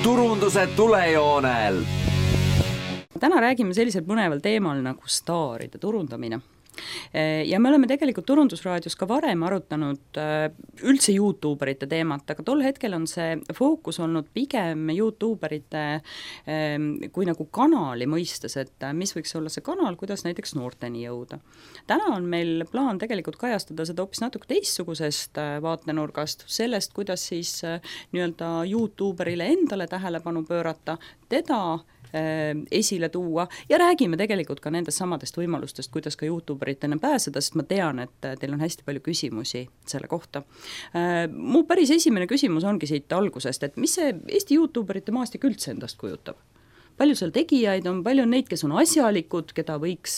turunduse tulejoonel. Täna räägime sellisel põneval teemal nagu staaride turundamine. Ja me oleme tegelikult Turundusraadios ka varem arutanud üldse YouTuberite teemat, aga tol hetkel on see fookus olnud pigem YouTuberite kui nagu kanali mõistes, et mis võiks olla see kanal, kuidas näiteks noorteni jõuda. Täna on meil plaan tegelikult kajastada seda hoopis natuke teistsugusest vaatenurgast, sellest, kuidas siis nii-öelda YouTuberile endale tähelepanu pöörata, teda esile tuua ja räägime tegelikult ka nendest samadest võimalustest, kuidas ka YouTuberitena pääseda, sest ma tean, et teil on hästi palju küsimusi selle kohta. Mu päris esimene küsimus ongi siit algusest, et mis see Eesti YouTuberite maastik üldse endast kujutab? Palju seal tegijaid on, palju on neid, kes on asjalikud, keda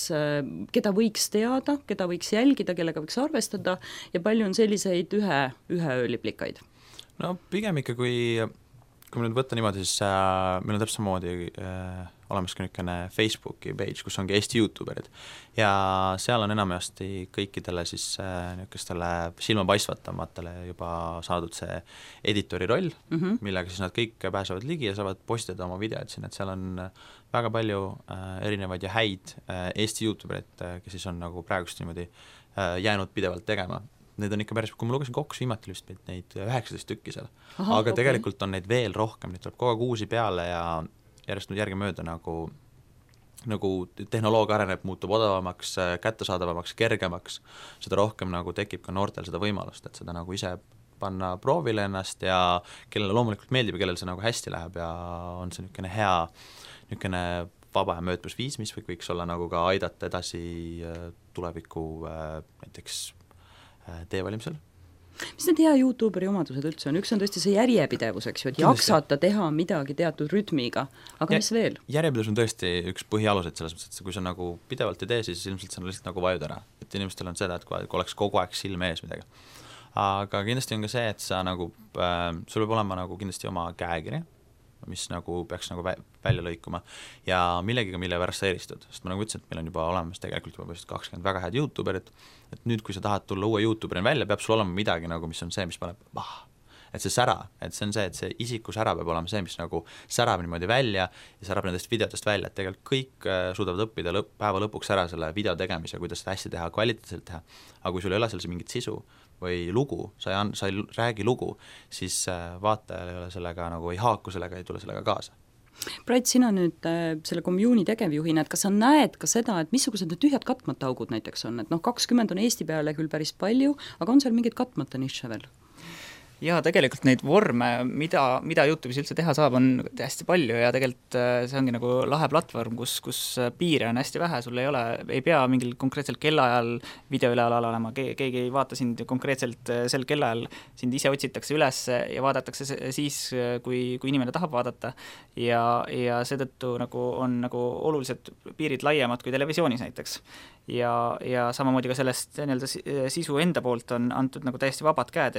võiks teada, keda võiks jälgida, kellega võiks arvestada ja palju on selliseid ühe ööliplikaid? No pigem ikka, kui me nüüd võtta niimoodi, siis meil on täpselt samamoodi olemas ka niisugune Facebooki page, kus ongi Eesti YouTuberid ja seal on enamasti kõikidele siis niisugustele silmapaistvatamatele juba saadud see editori roll, millega siis nad kõik pääsevad ligi ja saavad postitada oma videod siin, et seal on väga palju erinevaid ja häid Eesti YouTuberid, kes siis on nagu praegust niimoodi jäänud pidevalt tegema. Need on ikka päris, kui ma lugesin kokku viimati vist neid 19 tükki seal, aga tegelikult on neid veel rohkem, neid tuleb kogu aeg uusi peale ja järjest nüüd järgi mööda nagu tehnoloogia areneb, muutub odavamaks, kättesaadavamaks, kergemaks, seda rohkem nagu tekib ka noortel seda võimalust, et seda nagu ise panna proovile ennast ja kellele loomulikult meeldib ja kellele see nagu hästi läheb ja on see niisugune hea niisugune vaba ja möötmusviis, mis võiks olla nagu ka aidata edasi tuleviku näiteks tee valimisel. Mis need hea YouTuberi omadused üldse on? Üks on tõesti see järjepidevus, eks ju, et jaksata teha midagi teatud rütmiga, aga mis veel? Järjepidevus on tõesti üks põhialuseid selles mõttes, et kui sa nagu pidevalt ei tee, siis ilmselt sa lihtsalt nagu vajud ära, et inimestel on seda, et kui oleks kogu aeg silme ees midagi. Aga kindlasti on ka see, et sa nagu, sul peab olema nagu kindlasti oma käekiri, mis nagu peaks nagu välja lõikuma ja millegiga, mille pärast sa eristud, sest ma nagu ütlesin, et meil on juba olemas tegelikult juba 20 väga head YouTuberit, et nüüd, kui sa tahad tulla uue YouTuberina välja, peab sul olema midagi nagu, mis on see, mis paneb, et see sära, et see on see, et see isiku sära peab olema see, mis nagu särab niimoodi välja ja särab nendest videotest välja, et tegelikult kõik suudavad õppida päeva lõpuks ära selle video tegemise, kuidas seda hästi teha, kvaliteetselt teha, aga kui sul ei ole seal mingit sisu või lugu, sa ei räägi lugu, siis vaatajal ei ole sellega nagu ei haaku sellega, ei tule sellega kaasa. Brait, sina nüüd selle komjuuni tegevjuhina, et kas sa näed ka seda, et missugused need tühjad katmata augud näiteks on, et 20 on Eesti peale küll päris palju, aga on seal mingid katmata nišše veel? Ja tegelikult neid vorme, mida YouTube'is üldse teha saab, on hästi palju ja tegelikult see ongi nagu lahe platvorm, kus piire on hästi vähe, sul ei pea mingil konkreetsel kellaajal video üleval olema, keegi ei vaata sind konkreetselt sel kellaajal, sind ise otsitakse üles ja vaadatakse siis, kui inimene tahab vaadata ja seetõttu nagu on nagu oluliselt piirid laiemad kui televisioonis näiteks. Ja samamoodi ka sellest sisu enda poolt on antud nagu täiesti vabad käed,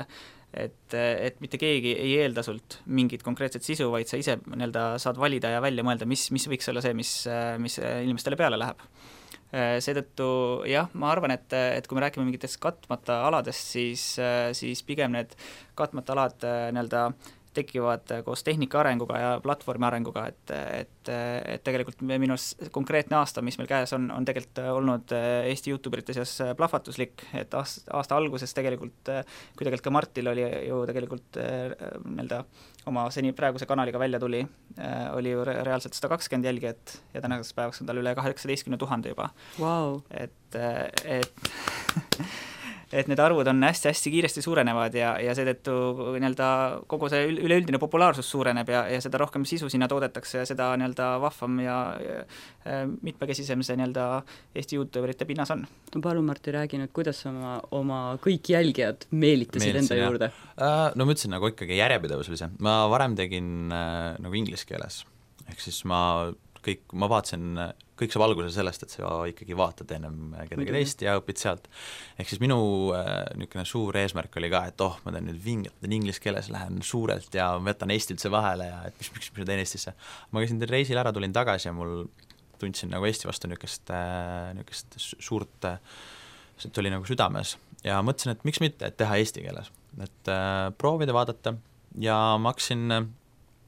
et mitte keegi ei eelda sult mingit konkreetset sisu, vaid sa ise saad valida ja välja mõelda, mis võiks olla see, mis inimestele peale läheb. Seetõttu jah, ma arvan, et kui me räägime mingitest katmata aladest, siis pigem need katmata alad tekivad koos tehnika arenguga ja platvormi arenguga, et tegelikult minu konkreetne aasta, mis meil käes on tegelikult olnud Eesti YouTuberite seas plahvatuslik, et aasta alguses tegelikult, kui tegelikult ka Martil oli ju tegelikult oma seni praeguse kanaliga välja tuli, oli ju reaalselt 120 jälgijat ja tänaseks päevaks on tal üle 18 000 juba. Wow. Et need arvud on hästi kiiresti suurenevad ja seetõttu kogu see üleüldine populaarsus suureneb ja seda rohkem sisu sinna toodetakse ja seda vahvam ja mitmekesisem see Eesti YouTuberite pinnas on. Palun, Martti, räägi nüüd, kuidas oma kõik jälgijad meelitasid enda juurde? No ma ütlesin nagu ikkagi järjepidevus oli see. Ma varem tegin nagu inglise keeles, ehk siis ma vaatasin, kõik saab alguse sellest, et sa ikkagi vaatad ennem kedagi teist ja õpid sealt. Ehk siis minu niisugune suur eesmärk oli ka, et ma teen nüüd vingetan inglise keeles, lähen suurelt ja võtan Eestiltse vahele ja et miks ma teen Eestisse. Ma käisin reisil ära, tulin tagasi ja mul tundsin nagu Eesti vastu niisugust suurt, see oli nagu südames ja mõtlesin, et miks mitte, et teha eesti keeles, et proovida vaadata ja ma hakkasin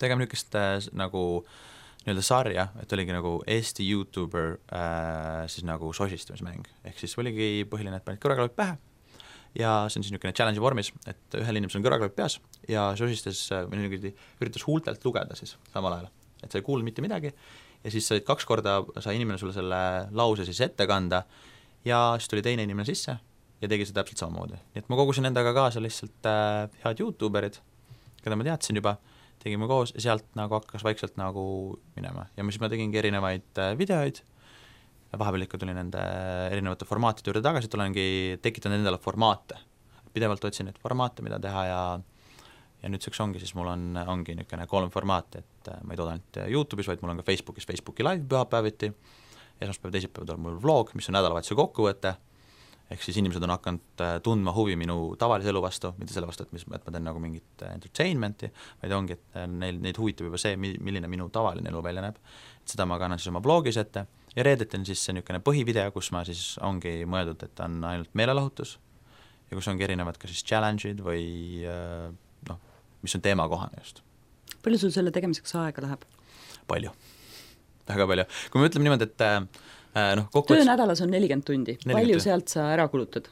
tegema niisugust nagu nii-öelda sarja, et oligi nagu Eesti YouTuber siis nagu sosistamismäng, ehk siis oligi põhiline, et panid kõrvaklapid pähe ja see on siis niisugune challenge'i vormis, et ühel inimesel on kõrvaklapid peas ja sosistas või niimoodi üritas huultelt lugeda siis samal ajal, et sa ei kuulnud mitte midagi ja siis said 2 korda, sai inimene sulle selle lause siis ette kanda ja siis tuli teine inimene sisse ja tegi see täpselt samamoodi. Nii et ma kogusin endaga kaasa lihtsalt head YouTuberid, keda ma teadsin juba, tegime koos ja sealt nagu hakkas vaikselt nagu minema ja siis ma tegingi erinevaid videoid ja vahepeal ikka tuli nende erinevate formaatide juurde tagasi, et olengi tekitanud endale formaate. Pidevalt otsin neid formaate, mida teha ja nüüdseks ongi siis mul ongi niisugune 3 formaati, et ma ei tooda ainult YouTube'is, vaid mul on ka Facebooki live pühapäeviti, esmaspäev, teisipäev tuleb mul vlog, mis on nädalavahetuse kokkuvõte, ehk siis inimesed on hakanud tundma huvi minu tavalise elu vastu, mitte selle vastu, et ma teen nagu mingit entertainmenti, vaid ongi, et neid huvitab juba see, milline minu tavaline elu välja näeb. Et seda ma kannan siis oma blogis ette ja reedeti on siis see niisugune põhivideo, kus ma siis ongi mõeldud, et on ainult meelelahutus ja kus ongi erinevad ka siis challenge'id või mis on teemakohane just. Palju sul selle tegemiseks aega läheb? Palju, väga palju. Kui me ütleme niimoodi, et töönädalas on 40 tundi. Palju sealt sa ära kulutad?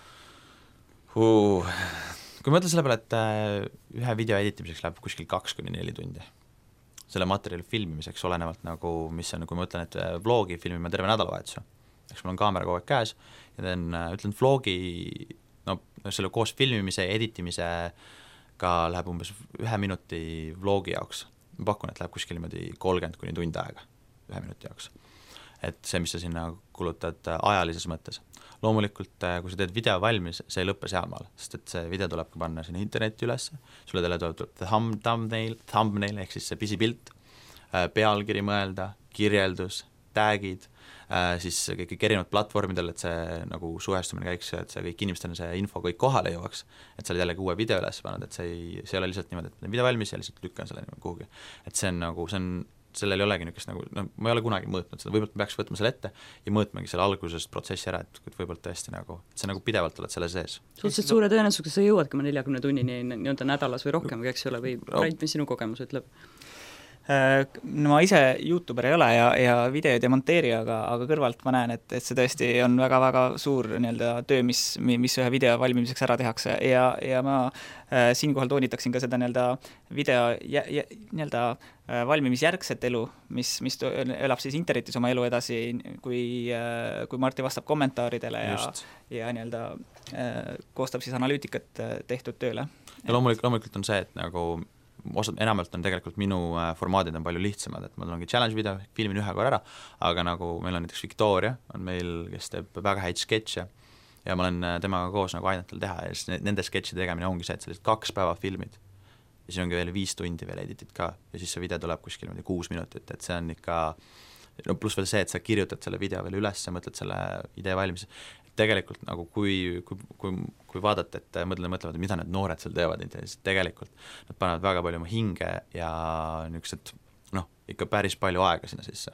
Kui ma ütlen selle peale, et ühe video editimiseks läheb kuskil 2-4 tundi. Selle materjali filmimiseks olenevalt nagu, mis on, kui ma ütlen, et vlogi filmime terve nädalavahetuse. Eks mul on kaamera kogu aeg käes ja ütlen vlogi, selle koos filmimise ja editimisega läheb umbes 1 minuti vlogi jaoks. Ma pakun, et läheb kuskil 30 kuni tund aega 1 minuti jaoks. Et see, mis sa sinna kulutad ajalises mõttes. Loomulikult, kui sa teed video valmis, see ei lõppe sealmaal, sest et see video tuleb ka panna sinna internetti üles, sulle tuleb thumbnail ehk siis see pisipilt, pealkiri mõelda, kirjeldus, tagid, siis kõik erinevad platvormidel, et see nagu suhestumine käiks, et see kõik inimestele see info kõik kohale jõuaks, et sa oled jällegi uue video üles pannud, et see ei ole lihtsalt niimoodi, et video valmis ja lihtsalt lükkan selle kuhugi. Et see on nagu, sellel ei olegi niisugust nagu, ma ei ole kunagi mõõtnud seda, võib-olla peaks võtma selle ette ja mõõtmagi selle algusest protsessi ära, et võib-olla tõesti nagu, et see nagu pidevalt oled selle sees. Suhteliselt suure tõenäosusega sa jõuadki 40 tunnini nii-öelda nädalas või rohkem, eks ole, või Rait, mis sinu kogemus ütleb? No ma ise YouTuber ei ole ja videoid ei monteeri, aga kõrvalt ma näen, et see tõesti on väga-väga suur nii-öelda töö, mis ühe video valmimiseks ära tehakse ja ma siinkohal toonitaksin ka seda nii-öelda video nii-öelda valmimisjärgset elu, mis elab siis internetis oma elu edasi, kui Martti vastab kommentaaridele ja nii-öelda koostab siis analüütikat tehtud tööle. Ja loomulikult on see, et nagu enamalt on tegelikult minu formaadid on palju lihtsamad, et ma ongi challenge video, filmin 1 korra ära, aga nagu meil on näiteks Victoria, on meil, kes teeb väga häid sketše ja ma olen temaga koos nagu aidanud tal teha ja siis nende sketšide tegemine ongi see, et sellised 2 päeva filmid ja siis ongi veel 5 tundi veel editit ka ja siis see video tuleb kuskil 6 minutit, et see on ikka, pluss veel see, et sa kirjutad selle video veel üles ja mõtled selle idee valmis. Tegelikult nagu kui vaadata, et mõtlevad, mida need noored seal teevad, siis tegelikult nad panevad väga palju oma hinge ja niisugused, ikka päris palju aega sinna sisse.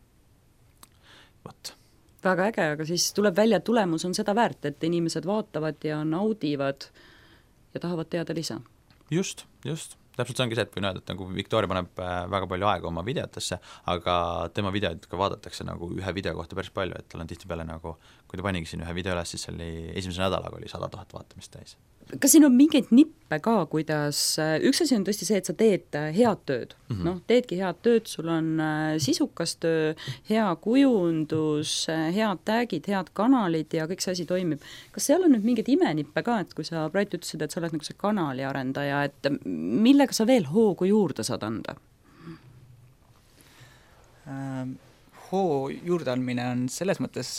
Võt. Väga äge, aga siis tuleb välja, et tulemus on seda väärt, et inimesed vaatavad ja naudivad ja tahavad teada lisa. Just. Täpselt see ongi see, et võin öelda, et nagu Victoria paneb väga palju aega oma videotesse, aga tema videod ka vaadatakse nagu ühe video kohta päris palju, et tal on tihtipeale nagu, kui ta panigi siin ühe video üles, siis oli esimese nädalaga oli 100 000 vaatamist täis. Kas siin on mingeid nippe ka, kuidas, üks asi on tõesti see, et sa teed head tööd, teedki head tööd, sul on sisukas töö, hea kujundus, head tagid, head kanalid ja kõik see asi toimib. Kas seal on nüüd mingeid imenippe ka, et kui sa Brait ütlesid, et sa oled nagu see kanali arendaja, et millega sa veel hoogu juurde saad anda? Hoo juurde andmine on selles mõttes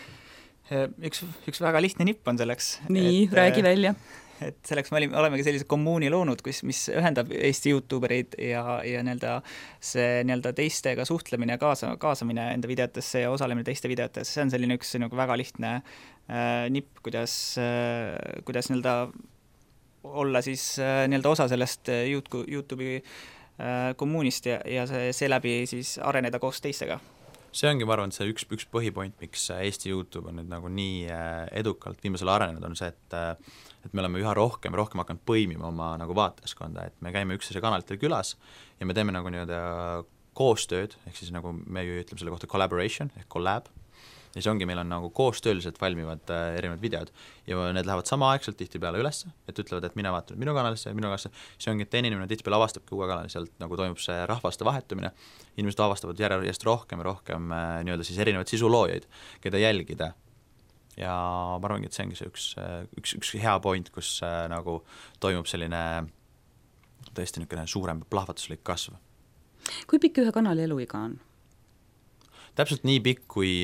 üks väga lihtne nipp on selleks. Nii, räägi välja. Et selleks me olemegi sellise kommuuni loonud, mis ühendab Eesti YouTubereid ja nii-öelda see nii-öelda teistega suhtlemine ja kaasamine enda videotesse ja osalemine teiste videotesse, see on selline üks väga lihtne nipp, kuidas nii-öelda olla siis nii-öelda osa sellest YouTube'i kommuunist ja seeläbi siis areneda koos teistega. see ongi, ma arvan, see üks põhipoint, miks Eesti YouTube on nüüd nagu nii edukalt viimasel arenenud, on see, et me oleme üha rohkem hakanud põimima oma nagu vaatajaskonda, et me käime üksteise kanalitel külas ja me teeme nagu nii-öelda koostööd, ehk siis nagu me ju ütleme selle kohta collaboration ehk collab, ja see ongi, meil on nagu koostööliselt valmivad erinevad videod ja need lähevad samaaegselt tihtipeale üles, et ütlevad, et mine vaata minu kanalisse, see ongi, et teine inimene tihtipeale avastabki uue kanali, sealt nagu toimub see rahvaste vahetumine, inimesed avastavad järjest rohkem ja rohkem nii-öelda siis erinevaid sisuloojaid, keda jälgida. Ja ma arvangi, et see ongi see üks hea point, kus nagu toimub selline tõesti niisugune suurem plahvatuslik kasv. Kui pikk ühe kanali eluiga on? Täpselt nii pikk,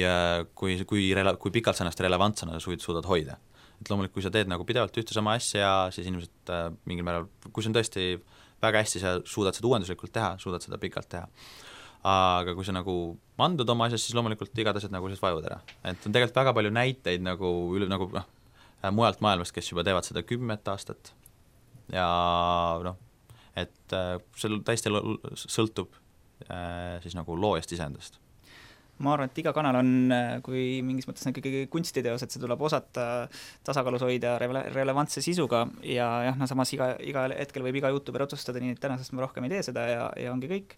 kui pikalt sa ennast relevantsena suudad hoida. Et loomulikult, kui sa teed nagu pidevalt ühte sama asja, siis inimesed mingil määral, kui see on tõesti väga hästi, sa suudad seda uuenduslikult teha, suudad seda pikalt teha. Aga kui sa nagu mandud oma asjas, siis loomulikult igad asjad nagu vajud ära. Et on tegelikult väga palju näiteid nagu mujalt maailmast, kes juba teevad seda 10 aastat. Ja et see täiesti sõltub siis nagu loojast iseendast. Ma arvan, et iga kanal on, kui mingis mõttes ikkagi kunstiteos, et see tuleb osata tasakaalus hoida relevantse sisuga ja samas iga hetkel võib iga YouTuber otsustada nii, et tänasest ma rohkem ei tee seda ja ongi kõik,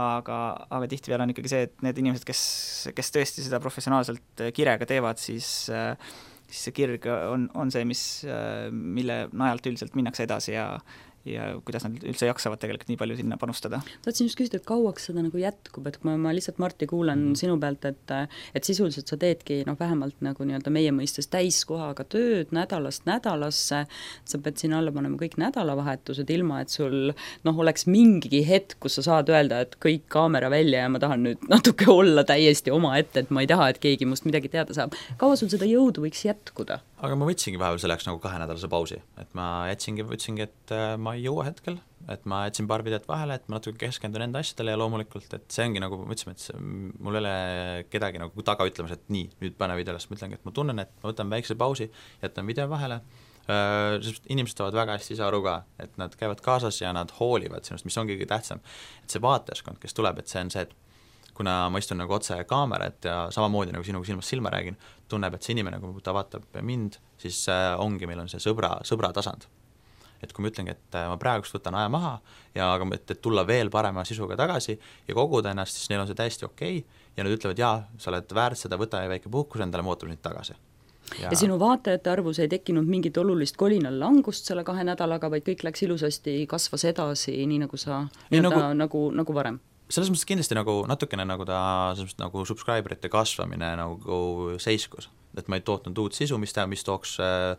aga tihtipeale on ikkagi see, et need inimesed, kes tõesti seda professionaalselt kirega teevad, siis see kirg on see, mille najalt üldiselt minnakse edasi ja kuidas nad üldse jaksavad tegelikult nii palju sinna panustada. Tahtsin just küsida, et kauaks seda nagu jätkub, et kui ma lihtsalt, Martti, kuulen sinu pealt, et sisuliselt sa teedki vähemalt nagu nii-öelda meie mõistes täiskohaga tööd nädalast nädalasse, sa pead siin alla panema kõik nädalavahetused, ilma et sul oleks mingigi hetk, kus sa saad öelda, et kõik kaamera välja ja ma tahan nüüd natuke olla täiesti oma ette, et ma ei taha, et keegi must midagi teada saab. Kaua sul seda jõudu võiks jätkuda? Aga ma võtsingi vahepeal selleks nagu 2-nädalase pausi, et ma ütlesingi, et ma ei jõua hetkel, et ma jätsin paar videot vahele, et ma natuke keskendun enda asjadele ja loomulikult, et see ongi nagu, ma ütlesin, et mul ei ole kedagi nagu taga ütlemas, et nii, nüüd pane video üles, ma ütlengi, et ma tunnen, et ma võtan väikse pausi, jätan video vahele, inimesed saavad väga hästi ise aru ka, et nad käivad kaasas ja nad hoolivad sinust, mis ongi kõige tähtsam, et see vaatajaskond, kes tuleb, et see on see, et kuna ma istun nagu otse kaamerat ja samamoodi nagu sinuga silmast silma räägin, tunneb, et see inimene, kui ta vaatab mind, siis ongi, meil on see sõbra tasand. Et kui ma ütlengi, et ma praegust võtan aja maha ja aga et tulla veel parema sisuga tagasi ja koguda ennast, siis neil on see täiesti okei ja nad ütlevad, jaa, sa oled väärt seda, võta ja väike puhkus endale, ma ootan nüüd tagasi. Ja sinu vaatajate arvus ei tekkinud mingit olulist kolinal langust selle 2 nädalaga, vaid kõik läks ilusasti, kasvas edasi, nii nagu sa nagu varem? Selles mõttes kindlasti nagu natukene nagu ta nagu subscriberite kasvamine nagu seiskus, et ma ei tootnud uut sisu, mis tooks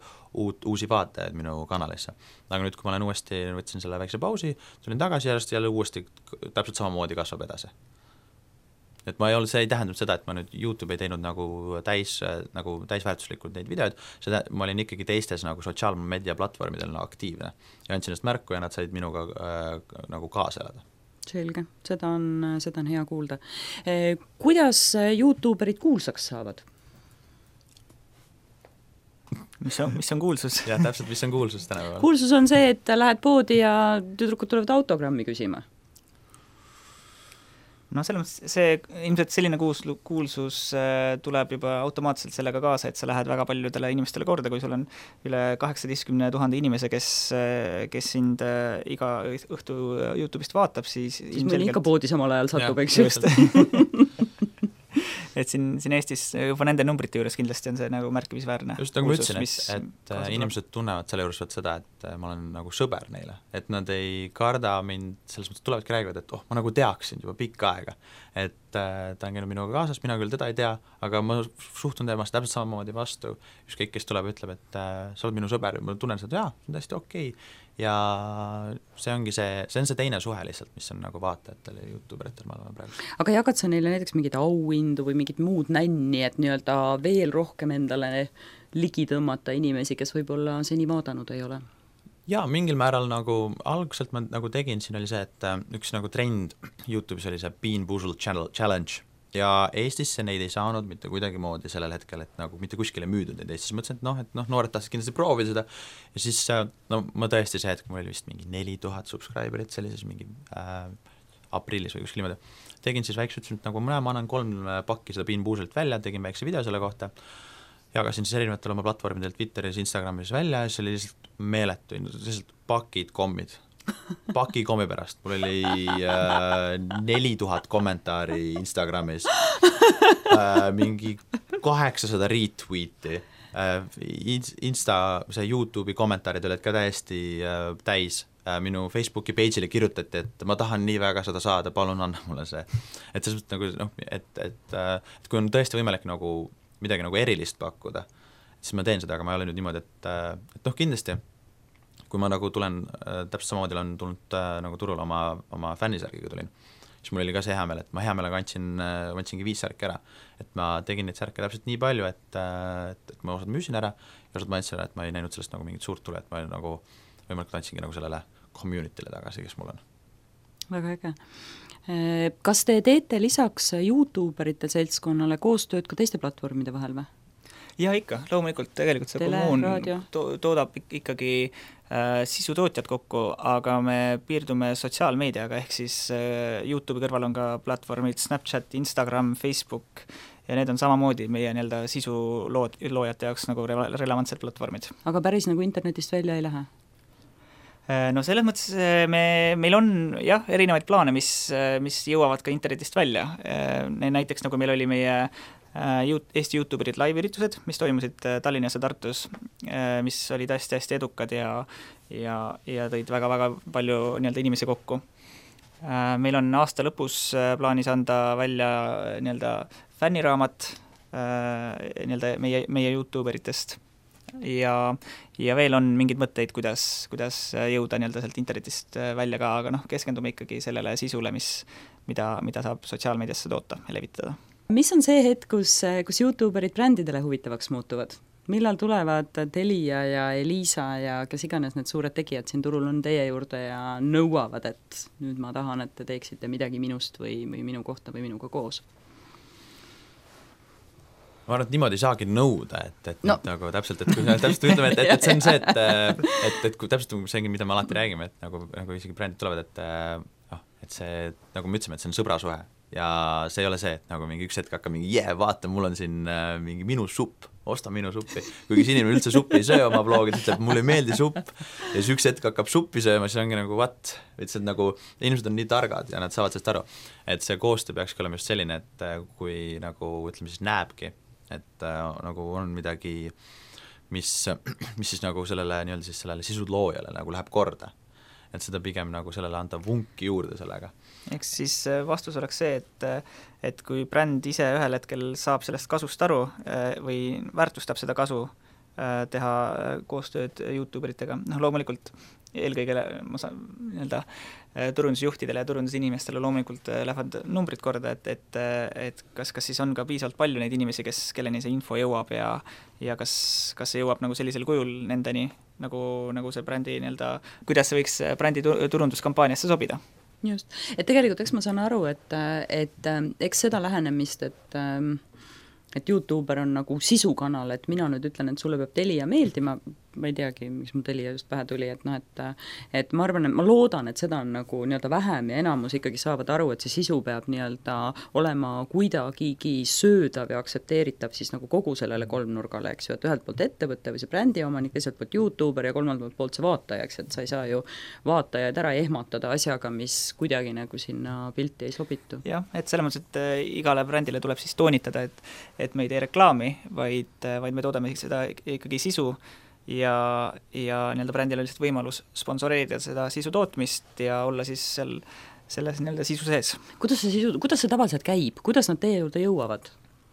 uusi vaatajaid minu kanalisse. Aga nüüd, kui ma olen võtsin selle väikse pausi, tulin tagasi ja jälle uuesti täpselt samamoodi kasvab edasi. Et see ei tähendanud seda, et ma nüüd YouTube ei teinud nagu täisväärtuslikult neid videoid, ma olin ikkagi teistes nagu sotsiaalmeedia platvormidel aktiivne ja andsin ennast märku ja nad said minuga nagu kaasa elada. Selge, seda on hea kuulda. Kuidas YouTuberid kuulsaks saavad? Mis on kuulsus? Jah, täpselt, mis on kuulsus tänapäeval? Kuulsus on see, et lähed poodi ja tüdrukud tulevad autogrammi küsima. No selles mõttes see ilmselt selline kuulsus tuleb juba automaatselt sellega kaasa, et sa lähed väga paljudele inimestele korda, kui sul on üle 18,000 inimese, kes sind iga õhtu YouTube'ist vaatab, siis meil ikka poodi samal ajal satub, eks just. Et siin Eestis juba nende numbrite juures kindlasti on see nagu märkimisväärne. Just nagu ma ütlesin, et inimesed tunnevad selle juures seda, et ma olen nagu sõber neile, et nad ei karda mind, selles mõttes tulevadki räägivad, et ma nagu teaksin juba pikka aega, et ta on käinud minuga kaasas, mina küll teda ei tea, aga ma suhtun temast täpselt samamoodi vastu, ükskõik kes tuleb ja ütleb, et sa oled minu sõber, ma tunnen seda, jaa, see on täiesti okei. Ja see on see teine suhe lihtsalt, mis on nagu vaatajatele ja YouTuberitel, ma olen praegu. Aga jagad sa neile näiteks mingid auhindu või mingid muud nänni, et nii-öelda veel rohkem endale ligi tõmmata inimesi, kes võib-olla seni vaadanud ei ole? Jaa, mingil määral nagu alguselt ma nagu tegin, siin oli see, et üks nagu trend YouTube'is oli see Bean Boozled Challenge ja Eestisse neid ei saanud mitte kuidagi moodi sellel hetkel, et nagu mitte kuskile müüdud neid Eestis, mõtlesin, et noored tahtsid kindlasti proovida seda ja siis ma tõesti see hetk, mul oli vist mingi 4000 subscriberit sellises mingi aprillis või kuskil niimoodi. Tegin siis väikse, ütlesin, et nagu ma annan 3 pakki seda Bean Boozledt välja, tegin väikse video selle kohta, jagasin siis erinevatel oma platvormidel Twitteris, Instagramis välja ja see oli lihtsalt meeletu, lihtsalt pakid kommid. Paki kommi pärast, mul oli 4000 kommentaari Instagramis, mingi 800 retweeti, Insta, see YouTube'i kommentaarid olid ka täiesti täis, minu Facebooki page'ile kirjutati, et ma tahan nii väga seda saada, palun anna mulle see. Et selles mõttes nagu, noh, et kui on tõesti võimalik nagu midagi nagu erilist pakkuda, siis ma teen seda, aga ma ei ole nüüd niimoodi, et noh, kindlasti, kui ma nagu tulen, täpselt samamoodi olen tulnud nagu turul oma fännisärgiga tulin, siis mul oli ka see hea meel, et ma hea meelega andsingi 5 särki ära, et ma tegin neid särke täpselt nii palju, et ma osad müüsin ära ja osad ma andsin ära, et ma ei näinud sellest nagu mingit suurt tule, et ma nagu võimalikult andsingi nagu sellele community'le tagasi, kes mul on. Väga äge. Kas te teete lisaks YouTuberite seltskonnale koostööd ka teiste platvormide vahel või? Ja ikka, loomulikult tegelikult see kommuun toodab ikkagi sisutootjad kokku, aga me piirdume sotsiaalmeediaga, ehk siis YouTube'i kõrval on ka platvormid Snapchat, Instagram, Facebook ja need on samamoodi meie nii-öelda sisuloojate jaoks nagu relevantsed platvormid. Aga päris nagu internetist välja ei lähe? No selles mõttes meil on jah, erinevaid plaane, mis jõuavad ka internetist välja. Näiteks nagu meil oli meie Eesti YouTuberid live-üritused, mis toimusid Tallinnas ja Tartus, mis olid hästi edukad ja tõid väga-väga palju nii-öelda inimesi kokku. Meil on aasta lõpus plaanis anda välja nii-öelda fänniraamat nii-öelda meie YouTuberitest ja veel on mingid mõtteid, kuidas jõuda nii-öelda sealt internetist välja ka, aga keskendume ikkagi sellele sisule, mida saab sotsiaalmeediasse toota ja levitada. Mis on see hetk, kus YouTuberid brändidele huvitavaks muutuvad? Millal tulevad Telia ja Elisa ja kes iganes need suured tegijad siin turul on teie juurde ja nõuavad, et nüüd ma tahan, et te teeksite midagi minust või minu kohta või minuga koos? Ma arvan, et niimoodi ei saagi nõuda, et no. Nagu täpselt, et kui täpselt ütleme, et see on see, et kui täpselt seegi, mida me alati räägime, et nagu isegi brändid tulevad, et see, nagu me ütlesime, et see on sõbrasuhe ja see ei ole see, et nagu mingi üks hetk hakkab mingi vaata, mul on siin mingi minu supp, osta minu suppi, kuigi see inimene üldse suppi ei söö oma vlogid, ütleb, mulle ei meeldi supp ja siis üks hetk hakkab suppi sööma, siis ongi nagu what, et see nagu, inimesed on nii targad ja nad saavad sellest aru, et see koostöö peakski olema just selline, et kui nagu ütleme siis näebki, et nagu on midagi, mis siis nagu sellele nii-öelda siis sellele sisuloojale nagu läheb korda, et seda pigem nagu sellele anda vunki juurde sellega. Eks siis vastus oleks see, et kui bränd ise ühel hetkel saab sellest kasust aru või väärtustab seda kasu, teha koostööd YouTuberitega, loomulikult eelkõige ma saan nii-öelda turundusjuhtidele ja turundusinimestele loomulikult lähevad numbrid korda, et kas siis on ka piisavalt palju neid inimesi, kelleni see info jõuab ja kas see jõuab nagu sellisel kujul nendeni, nagu see brändi nii-öelda, kuidas see võiks brändi turunduskampaaniasse sobida. Just, et tegelikult eks ma saan aru, et eks seda lähenemist, et YouTuber on nagu sisukanal, et mina nüüd ütlen, et sulle peab Telia meeldima, ma ei teagi, miks mu Telia just pähe tuli, et ma arvan, et ma loodan, et seda on nagu nii-öelda vähem ja enamus ikkagi saavad aru, et see sisu peab nii-öelda olema kuidagigi söödav ja aktsepteeritav siis nagu kogu sellele kolmnurgale, eks ju, et ühelt poolt ettevõtte või see brändi omanik, teiselt poolt YouTuber ja kolmandalt poolt see vaataja, eks, et sa ei saa ju vaatajaid ära ehmatada asjaga, mis kuidagi nagu sinna pilti ei sobitu. Jah, et selles mõttes, et igale brändile tuleb siis toonitada, et me ei tee reklaami, vaid me toodame seda ikkagi sisu ja nii-öelda brändil on lihtsalt võimalus sponsoreerida seda sisu tootmist ja olla siis selles nii-öelda sisu sees. Kuidas see tavaliselt käib? Kuidas nad teie juurde jõuavad?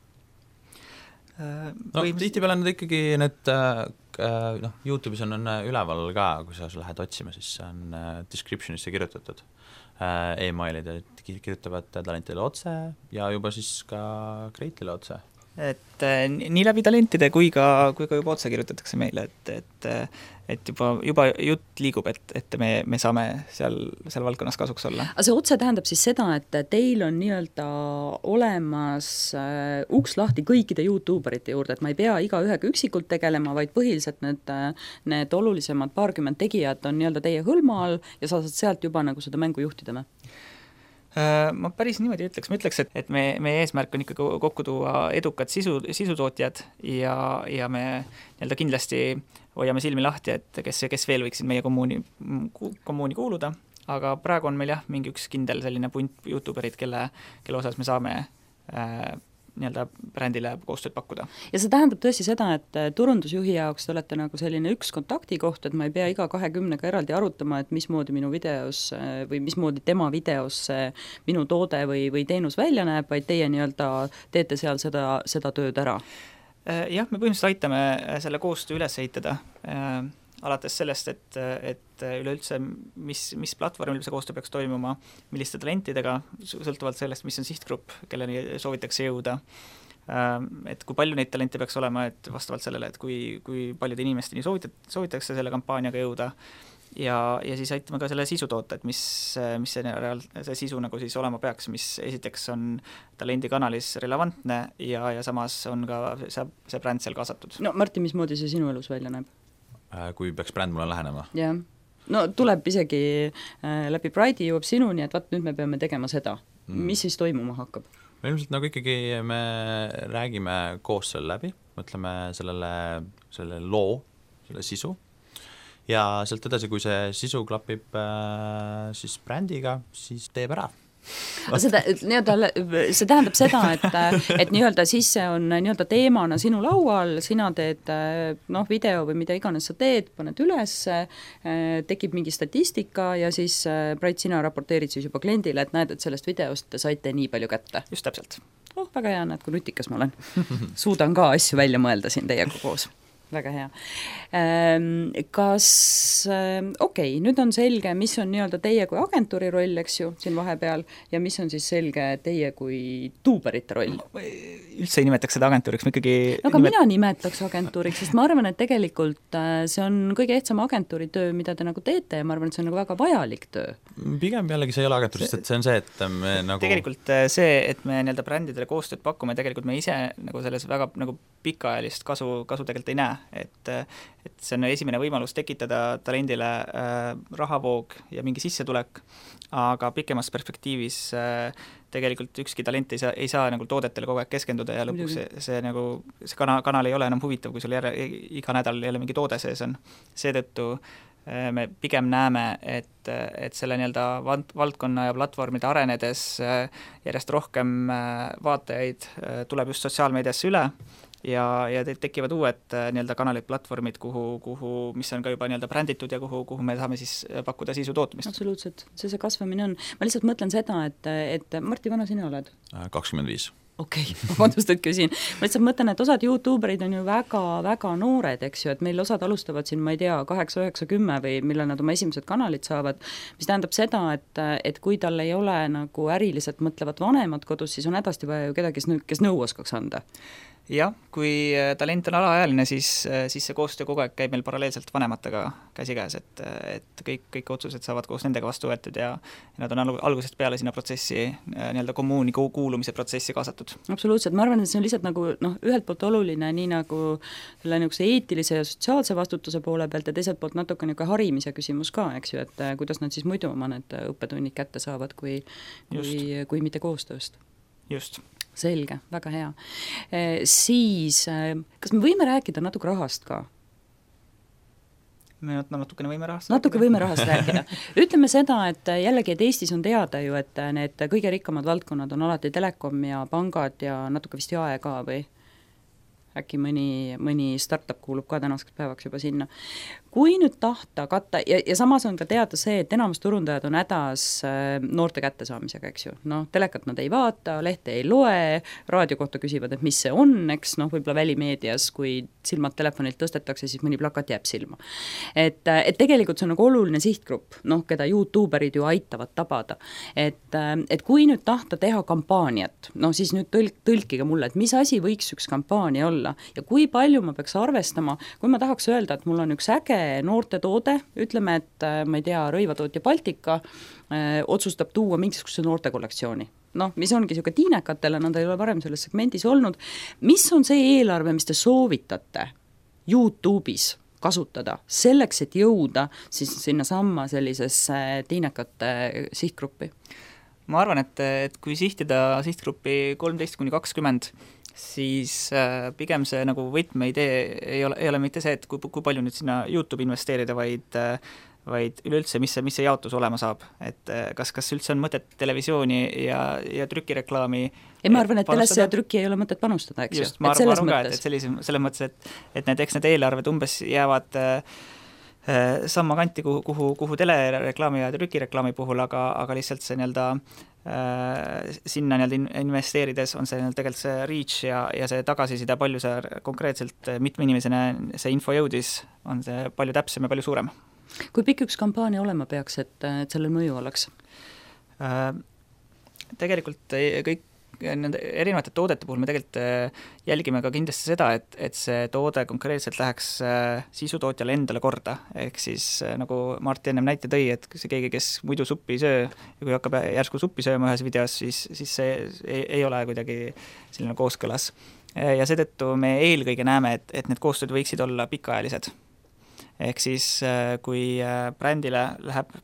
Tihtipeale nad ikkagi need YouTube'is on üleval ka, kui sa lähed otsima, siis on descriptionisse kirjutatud e-mailid, et kirjutavad talentidele otse ja juba siis ka Kreitile otse. Et nii läbi talentide kui ka juba otse kirjutatakse meile, et juba jutt liigub, et me saame seal valdkonnas kasuks olla. Aga see otse tähendab siis seda, et teil on nii-öelda olemas uks lahti kõikide YouTuberite juurde, et ma ei pea igaühega üksikult tegelema, vaid põhiliselt need olulisemad paarkümmend tegijad on nii-öelda teie hõlma all ja sa saad sealt juba nagu seda mängu juhtida me? Ma päris niimoodi ütleks, ma ütleks, et meie eesmärk on ikkagi kokku tuua edukad sisutootjad ja me nii-öelda kindlasti hoiame silmi lahti, et kes veel võiksid meie kommuuni kuuluda, aga praegu on meil jah, mingi üks kindel selline punt YouTuberid, kelle osas me saame nii-öelda brändile koostööd pakkuda. Ja see tähendab tõesti seda, et turundusjuhi jaoks te olete nagu selline üks kontaktikoht, et ma ei pea iga 20-ga eraldi arutama, et mismoodi minu videos või mismoodi tema videos minu toode või teenus välja näeb, vaid teie nii-öelda teete seal seda tööd ära. Jah, me põhimõtteliselt aitame selle koostöö üles ehitada, alates sellest, et üleüldse, mis platvormil see koostöö peaks toimuma, milliste talentidega, sõltuvalt sellest, mis on sihtgrupp, kelleni soovitakse jõuda, et kui palju neid talente peaks olema, et vastavalt sellele, et kui paljude inimesteni soovitakse selle kampaaniaga jõuda ja siis aitame ka selle sisu toota, et mis see sisu nagu siis olema peaks, mis esiteks on talendikanalis relevantne ja samas on ka see bränd seal kaasatud. No Martin, mismoodi see sinu elus välja näeb? Kui peaks bränd mulle lähenema. Jah, no tuleb isegi läbi Pride'i jõuab sinuni, et vaat nüüd me peame tegema seda. Mis siis toimuma hakkab? No ilmselt nagu ikkagi me räägime koos selle läbi, mõtleme selle loo, selle sisu ja sealt edasi, kui see sisu klapib siis brändiga, siis teeb ära. See tähendab seda, et nii-öelda siis see on nii-öelda teemana sinu laual, sina teed video või mida iganes sa teed, paned üles, tekib mingi statistika ja siis Brait, sina raporteerid siis juba kliendile, et näed, et sellest videost te saite nii palju kätte. Just täpselt. Väga hea, näed, kui nutikas ma olen. Suudan ka asju välja mõelda siin teiega koos. Väga hea. Kas, nüüd on selge, mis on nii-öelda teie kui agentuuri roll, eks ju, siin vahepeal, ja mis on siis selge teie kui tuuberite roll? Üldse ei nimetaks seda agentuuriks, ma ikkagi... Aga mina nimetaks agentuuriks, sest ma arvan, et tegelikult see on kõige ehtsam agentuuri töö, mida te nagu teete ja ma arvan, et see on nagu väga vajalik töö. Pigem jällegi see ei ole agentuur, sest see on see, et me nagu... Tegelikult see, et me nii-öelda brändidele koostööd pakume, tegelikult me ise nagu selles väga nagu pikaajalist kasu tegelikult ei näe, et see on esimene võimalus tekitada talendile rahavoog ja mingi sissetulek, aga pikemas perspektiivis tegelikult ükski talent ei saa nagu toodetele kogu aeg keskenduda ja lõpuks see kanal ei ole enam huvitav, kui sul iga nädal jälle mingi toode sees on. Seetõttu me pigem näeme, et selle nii-öelda valdkonna ja platvormide arenedes järjest rohkem vaatajaid tuleb just sotsiaalmeediasse üle ja tekivad uued nii-öelda kanalid, platvormid, mis on ka juba nii-öelda bränditud ja kuhu me saame siis pakkuda sisu tootmist. Absoluutselt, see kasvamine on. Ma lihtsalt mõtlen seda, et Martti, vana sina oled? 25. Okei, vabandust, et küsin. Ma lihtsalt mõtlen, et osad YouTuberid on ju väga noored, eks ju, et meil osad alustavad siin, ma ei tea, 8, 9, 10 või millal nad oma esimesed kanalid saavad, mis tähendab seda, et kui tal ei ole nagu äriliselt mõtlevad vanemad kodus, siis on hädasti vaja ju kedagi, kes nõu oskaks anda. Jah, kui talent on alaealine, siis see koostöö kogu aeg käib meil paralleelselt vanematega käsikäes, et kõik otsused saavad koos nendega vastu võetud ja nad on algusest peale sinna protsessi, nii-öelda kommuuni kuulumise protsessi kaasatud. Absoluutselt, ma arvan, et see on lihtsalt nagu ühelt poolt oluline, nii nagu selle niisuguse eetilise ja sotsiaalse vastutuse poole pealt ja teiselt poolt natuke niisugune harimise küsimus ka, eks ju, et kuidas nad siis muidu oma need õppetunnid kätte saavad, kui mitte koostööst. Just. Selge, väga hea. Siis, kas me võime rääkida natuke rahast ka? Me natukene võime rahast rääkida. Ütleme seda, et jällegi, et Eestis on teada ju, et need kõige rikkamad valdkonnad on alati telekom ja pangad ja natuke vist jae ka või äkki mõni startup kuulub ka tänaseks päevaks juba sinna. Kui nüüd tahta katta, ja samas on ka teada see, et enamus turundajad on hädas noorte kättesaamisega, eks ju. Telekat nad ei vaata, lehte ei loe, raadio kohta küsivad, et mis see on, eks, võib-olla välimeedias, kui silmad telefonilt tõstetakse, siis mõni plakat jääb silma. Et tegelikult see on nagu oluline sihtgrupp, keda YouTuberid ju aitavad tabada. Et kui nüüd tahta teha kampaaniat, siis nüüd tõlkige mulle, et mis asi võiks üks kampaania olla ja kui palju ma peaks arvestama, kui ma tahaks öelda, et mul on üks äge noorte toode, ütleme, et ma ei tea, rõivatootja Baltika otsustab tuua mingisuguse noorte kollektsiooni. Mis ongi niisugune tiinekatele, nad ei ole varem selles segmendis olnud. Mis on see eelarve, mis te soovitate YouTube'is kasutada selleks, et jõuda siis sinna samma sellisesse tiinekate sihtgruppi? ma arvan, et kui sihtida sihtgruppi 13–20, siis pigem see nagu võtmeidee ei ole mitte see, et kui palju nüüd sinna YouTube investeerida, vaid üleüldse, mis see jaotus olema saab, et kas üldse on mõtet televisiooni ja trükireklaami ei, ma arvan, et telesse ja trükki ei ole mõtet panustada, eks just, ma arvan ka, et selles mõttes, et need eelarved umbes jäävad samma kanti, kuhu telereklaami ja trükireklaami puhul, aga lihtsalt see sinna investeerides on see tegelikult see reach ja see tagasiside, palju see konkreetselt mitme inimesene see info jõudis, on see palju täpsem ja palju suurem. Kui pikk üks kampaania olema peaks, et sellel mõju oleks? Tegelikult kõik nende erinevate toodete puhul me tegelikult jälgime ka kindlasti seda, et see toode konkreetselt läheks sisutootjale endale korda, ehk siis nagu Martti ennem näite tõi, et see keegi, kes muidu suppi söö ja kui hakkab järsku suppi sööma ühes videos, siis see ei ole kuidagi selline kooskõlas. Ja seetõttu me eelkõige näeme, et need koostööd võiksid olla pikaajalised. Ehk siis kui brändile läheb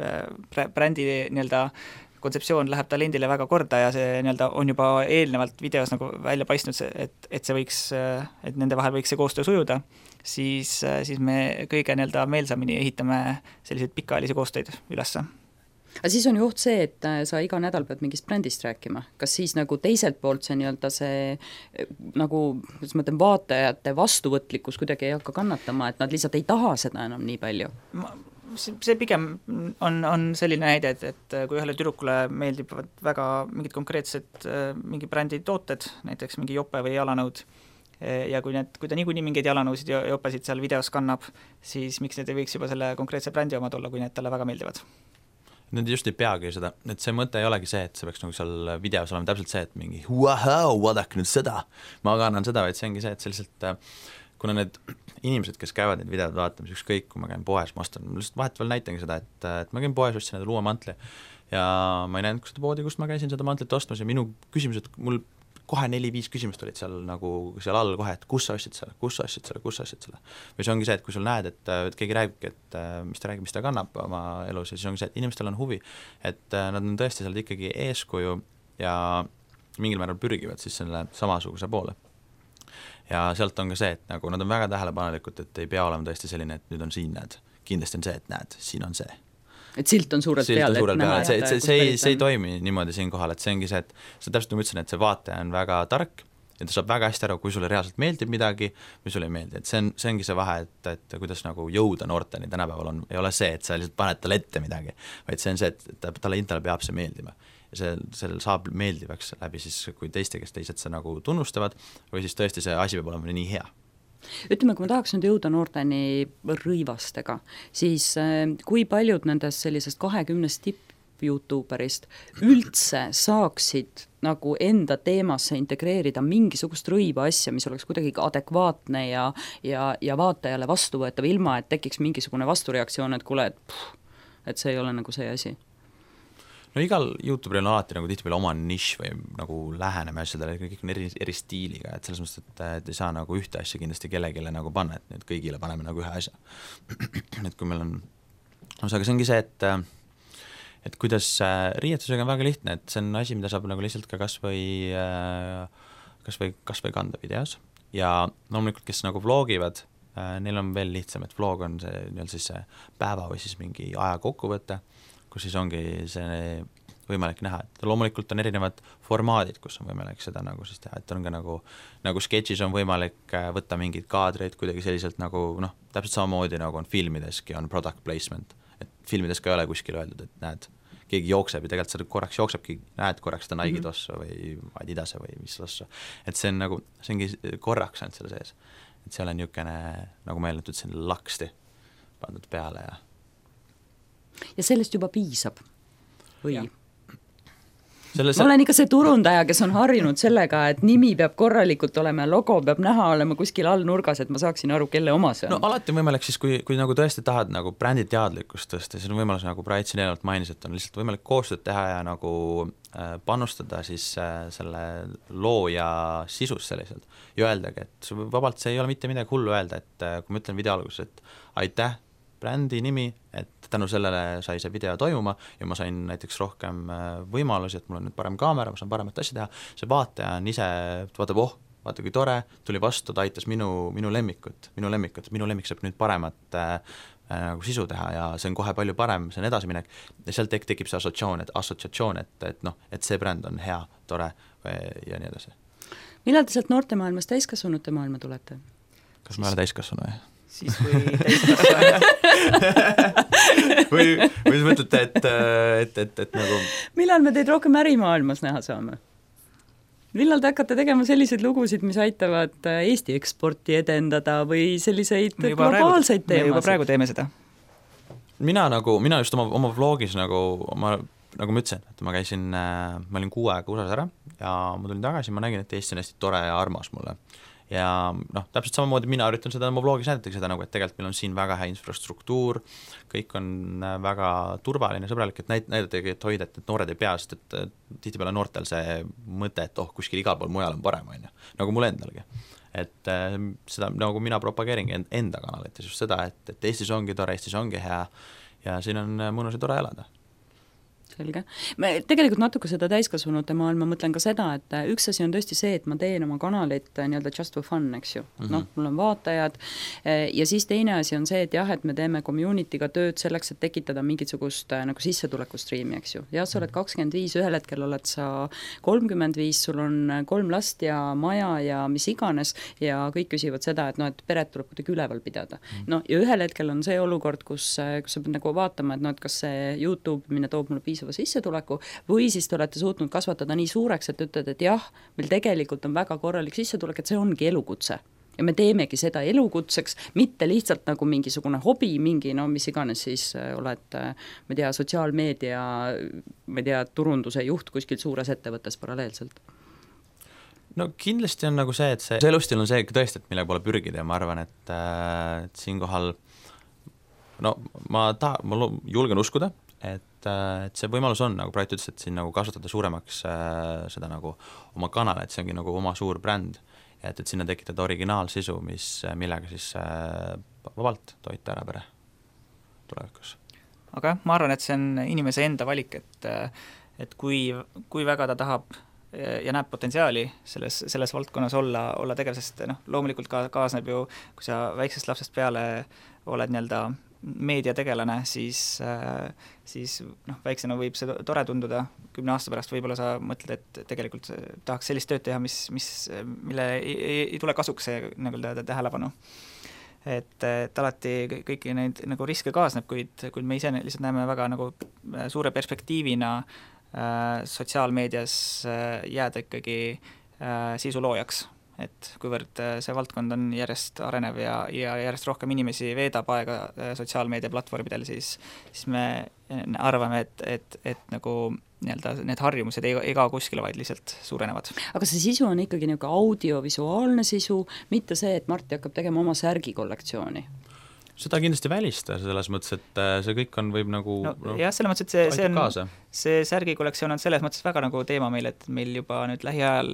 brändi kontseptsioon läheb talendile väga korda ja see on juba eelnevalt videos nagu välja paistnud, et see võiks, et nende vahel võiks see koostöö sujuda, siis me kõige meelsamini ehitame selliseid pikaajalisi koostöid ülesse. Aga siis on ju oht see, et sa iga nädal pead mingist brändist rääkima. Kas siis nagu teiselt poolt see see nagu, kuidas ma ütlen, vaatajate vastuvõtlikkus kuidagi ei hakka kannatama, et nad lihtsalt ei taha seda enam nii palju? See pigem on selline näide, et kui ühele tüdrukule meeldivad väga mingid konkreetsed mingi brändi tooted, näiteks mingi jope või jalanõud, ja kui ta niikuinii mingeid jalanõusid ja jopesid seal videos kannab, siis miks need ei võiks juba selle konkreetse brändi omad olla, kui need talle väga meeldivad? Need just ei peagi seda, et see mõte ei olegi see, et see peaks nagu seal videos olema täpselt see, et mingi vahau, vaadake nüüd seda, ma kannan seda, vaid see ongi see, et see lihtsalt kuna need inimesed, kes käivad neid videod vaatamas, ükskõik, kui ma käin poes, ma ostan, lihtsalt vahetavalt näitangi seda, et ma käin poes, ostsin endale uue mantli ja ma ei näinud seda poodi, kust ma käisin seda mantlit ostmas ja minu küsimused, mul kohe 4-5 küsimust olid seal nagu seal all kohe, et kus sa ostsid selle. Või see ongi see, et kui sul näed, et keegi räägibki, et mis ta kannab oma elus ja siis ongi see, et inimestel on huvi, et nad on tõesti seal ikkagi eeskuju ja mingil määral pürgivad siis selle samasuguse poole. Ja sealt on ka see, et nagu nad on väga tähelepanelikud, et ei pea olema tõesti selline, et nüüd on siin näed, kindlasti on see, et näed, siin on see. Et silt on suurelt peal, et näha, see ei toimi niimoodi siin kohal, et see ongi see, et see täpselt nagu ütlesin, et see vaataja on väga tark ja ta saab väga hästi aru, kui sulle reaalselt meeldib midagi või sulle ei meeldi, et see ongi see vahe, et kuidas nagu jõuda noorteni tänapäeval ei ole see, et sa lihtsalt paned talle ette midagi, vaid see on see, et talle peab see meeldima. Ja see saab meeldivaks läbi siis, kui teised see nagu tunnustavad või siis tõesti see asi peab olema nii hea. Ütleme, kui ma tahaks nüüd jõuda noorteni rõivastega, siis kui paljud nendest sellisest 20 tipp-youtuberist üldse saaksid nagu enda teemasse integreerida mingisugust rõiva asja, mis oleks kuidagi adekvaatne ja vaatajale vastuvõetav, ilma et tekiks mingisugune vastureaktsioon, et kuule, et see ei ole nagu see asi. No igal YouTuberil on alati nagu tihtipeale oma nišš või nagu läheneme asjadele, kõik on eri stiiliga, et selles mõttes, et ei saa nagu ühte asja kindlasti kellegile nagu panna, et nüüd kõigile paneme nagu ühe asja. Et kui meil on, aga see ongi see, et kuidas riietusega on väga lihtne, et see on asi, mida saab nagu lihtsalt ka kas või kanda videos ja loomulikult, kes nagu vlogivad, neil on veel lihtsam, et vlog on see see päeva või siis mingi aja kokkuvõte, kus siis ongi see võimalik näha, et loomulikult on erinevad formaadid, kus on võimalik seda nagu siis teha, et on ka nagu sketšis on võimalik võtta mingeid kaadreid kuidagi selliselt nagu täpselt samamoodi nagu on filmideski on product placement, et filmides ka ei ole kuskil öeldud, et näed, keegi jookseb ja tegelikult sa korraks jooksebki, näed korraks seda Nike tossu või Adidase või mis tossu, et see on nagu, see ongi korraks ainult selle sees, et see on niisugune, nagu ma eelnud ütlesin, laksti pandud peale ja sellest juba piisab või? Ma olen ikka see turundaja, kes on harjunud sellega, et nimi peab korralikult olema ja logo peab näha olema kuskil all nurgas, et ma saaksin aru, kelle oma see on. No alati on võimalik siis, kui nagu tõesti tahad nagu brändi teadlikkust tõsta, siis on võimalus, nagu Bright siin eelnevalt mainis, et on lihtsalt võimalik koostööd teha ja nagu panustada siis selle looja sisus selliselt ja öeldagi, et vabalt see ei ole mitte midagi hullu öelda, et kui ma ütlen video alguses, et aitäh brändi nimi, et tänu sellele sai see video toimuma ja ma sain näiteks rohkem võimalusi, et mul on nüüd parem kaamera, ma saan paremat asja teha, see vaataja on ise, vaatab, vaata kui tore, tuli vastu, ta aitas minu lemmikut, minu lemmik saab nüüd paremat nagu sisu teha ja see on kohe palju parem, see on edasiminek ja sealt tekib see assotsiatsioon, et noh, et see bränd on hea, tore ja nii edasi. Millal te sealt noortemaailmast täiskasvanute maailma tulete? Kas ma ei ole täiskasvanu või? Siis kui täiskasvanu või sa mõtlete, et nagu millal me teid rohkem ärimaailmas näha saame? Millal te hakkate tegema selliseid lugusid, mis aitavad Eesti eksporti edendada või selliseid globaalseid teemasid? Me juba praegu teeme seda. Mina just oma vlogis nagu ma ütlesin, et ma olin 6 aega USA-s ära ja ma tulin tagasi, ma nägin, et Eesti on hästi tore ja armas mulle. Ja noh, täpselt samamoodi mina üritan seda oma vlogis näidatagi seda nagu, et tegelikult meil on siin väga hea infrastruktuur, kõik on väga turvaline, sõbralik, et näidatagi, et hoida, et noored ei pea, sest et tihtipeale noortel see mõte, et kuskil igal pool mujal on parem, nagu mul endalgi. Et seda nagu mina propageeringi enda kanalites just seda, et Eestis ongi tore, Eestis ongi hea ja siin on mõnus ja tore elada. Selge. Ma tegelikult natuke seda täiskasvanute maailma mõtlen ka seda, et üks asi on tõesti see, et ma teen oma kanalit nii-öelda just for fun, eks ju. Noh, mul on vaatajad ja siis teine asi on see, et jah, et me teeme community'ga tööd selleks, et tekitada mingisugust nagu sissetulekustriimi, eks ju. Ja sa oled 25, ühel hetkel oled sa 35, sul on 3 last ja maja ja mis iganes ja kõik küsivad seda, et noh, et peret tuleb kuidagi üleval pidada. No ja ühel hetkel on see olukord, kus sa pead nagu vaatama, et noh, et kas see YouTube mine toob mulle piisava sissetuleku või siis te olete suutnud kasvatada nii suureks, et ütled, et jah, meil tegelikult on väga korralik sissetulek, et see ongi elukutse. Ja me teemegi seda elukutseks, mitte lihtsalt nagu mingisugune hobi, mingi, no mis iganes siis oled, ma tea, sotsiaalmeedia, ma tea, turunduse juht kuskil suures ettevõttes paralleelselt. No kindlasti on nagu see, et see elustil on see tõesti, et mille poole pürgida ja ma arvan, et siinkohal no ma julgen uskuda, et see võimalus on, nagu praegu ütles, et siin nagu kasutada suuremaks seda nagu oma kanal, et see ongi nagu oma suur bränd, et sinna tekitada originaalsisu, millega siis vabalt toita ära pere tulevikus. Aga ma arvan, et see on inimese enda valik, et kui väga ta tahab ja näeb potentsiaali selles valdkonnas olla tegev, sest noh, loomulikult kaasneb ju, kui sa väiksest lapsest peale oled nii-öelda meediategelane, siis noh, väiksena võib see tore tunduda, 10 aasta pärast võib-olla sa mõtled, et tegelikult tahaks sellist tööd teha, mille ei tule kasuks see nagu tähelepanu. Et alati kõiki neid nagu riske kaasneb, kuid me ise lihtsalt näeme väga nagu suure perspektiivina sotsiaalmeedias jääda ikkagi sisuloojaks. Et kuivõrd see valdkond on järjest arenev ja järjest rohkem inimesi veedab aega sotsiaalmeedia platvormidel, siis me arvame, et nagu nii-öelda need harjumused ei kao kuskile, vaid lihtsalt suurenevad. Aga see sisu on ikkagi nagu audiovisuaalne sisu, mitte see, et Martti hakkab tegema oma särgikollektsiooni? Seda kindlasti välista selles mõttes, et see kõik võib nagu jah, selles mõttes, et see särgikollektsioon on selles mõttes väga nagu teema meil, et meil juba nüüd lähiajal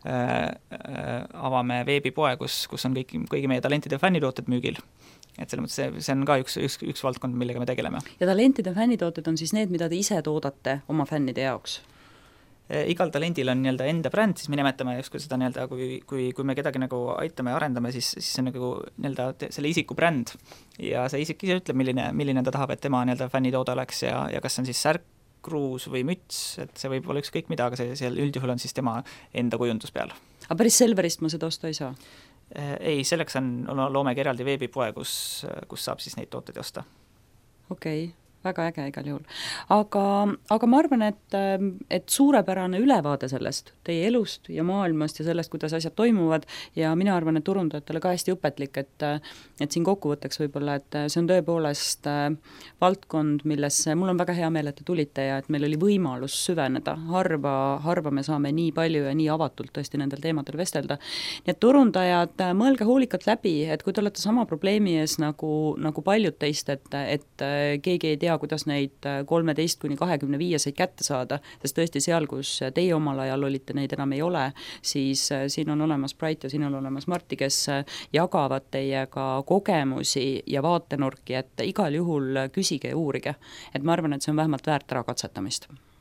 avame veebipoe, kus on kõigi meie talentide fännitooted müügil. Et selles mõttes see on ka üks valdkond, millega me tegeleme. Ja talentide fännitooted on siis need, mida te ise toodate oma fännide jaoks? Igal talendil on nii-öelda enda bränd, siis me nimetame justkui seda nii-öelda, kui me kedagi nagu aitame ja arendame, siis see on nagu nii-öelda selle isiku bränd ja see isik ise ütleb, milline ta tahab, et tema nii-öelda fännitoode oleks ja kas on siis särk, kruus või müts, et see võib olla ükskõik mida, aga see üldjuhul on siis tema enda kujundus peal. Aga päris Selverist ma seda osta ei saa? Ei, selleks loomegi eraldi veebipoe, kus saab siis neid tooteid osta. Okei. Väga äge igal juhul. Aga ma arvan, et suurepärane ülevaade sellest, teie elust ja maailmast ja sellest, kuidas asjad toimuvad ja mina arvan, et turundajatele ka hästi õpetlik, et siin kokkuvõtteks võib-olla, et see on tõepoolest valdkond, millesse mul on väga hea meel, et te tulite ja et meil oli võimalus süveneda. Harva me saame nii palju ja nii avatult tõesti nendel teemadel vestelda. Nii et turundajad, mõelge hoolikalt läbi, et kui te olete sama probleemi ees nagu paljud teist, et keegi ei tea, tea, kuidas neid 13–25 kätte saada, sest tõesti seal, kus teie omal ajal olite, neid enam ei ole, siis siin on olemas Brait ja siin on olemas Marti, kes jagavad teiega kogemusi ja vaatenurki, et igal juhul küsige ja uurige. Et ma arvan, et see on vähemalt väärt ära katsetamist.